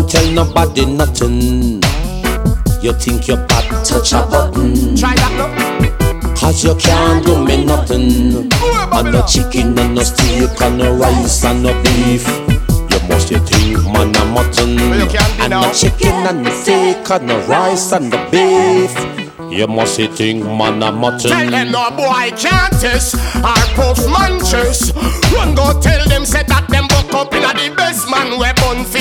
tell nobody nothing. You think you're bad, touch a button. Try that now. Cause you can't do me nothing. And no chicken and no steak and no rice and no beef. You must you think man a mutton. And no chicken and no steak and no rice and no beef. You must you think man a mutton. Tell them no boy can't test or puff munches. Run go tell them say that them buck up in the best man we bun fi